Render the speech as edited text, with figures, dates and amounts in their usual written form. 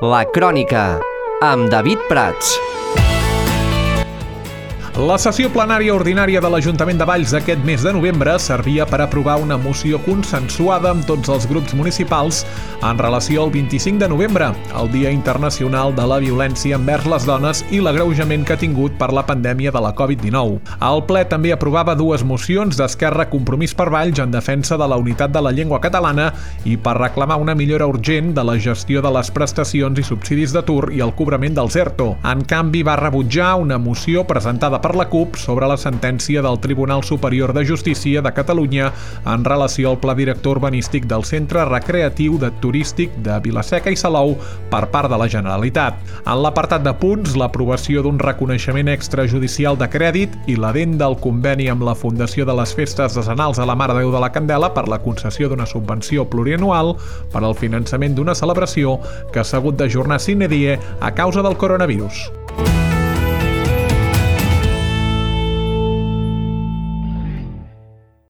La Crònica, amb David Prats. La sessió plenària ordinària de l'Ajuntament de Valls d'aquest mes de novembre servia per aprovar una moció consensuada amb tots els grups municipals en relació al 25 de novembre, el Dia Internacional de la Violència envers les dones i l'agreujament que ha tingut per la pandèmia de la Covid-19. El ple també aprovava dues mocions d'Esquerra Compromís per Valls en defensa de la unitat de la llengua catalana i per reclamar una millora urgent de la gestió de les prestacions i subsidis d'atur i el cobrament dels ERTO. En canvi, va rebutjar una moció presentada per la CUP sobre la sentència del Tribunal Superior de Justícia de Catalunya en relació al pla director urbanístic del Centre Recreatiu de Turístic de Vila-seca i Salou per part de la Generalitat. En l'apartat de punts, l'aprovació d'un reconeixement extrajudicial de crèdit i l'adent del conveni amb la Fundació de les Festes Decenals de la Mare de Déu de la Candela per la concessió d'una subvenció plurianual per al finançament d'una celebració que s'ha hagut d'ajornar sine die a causa del coronavirus.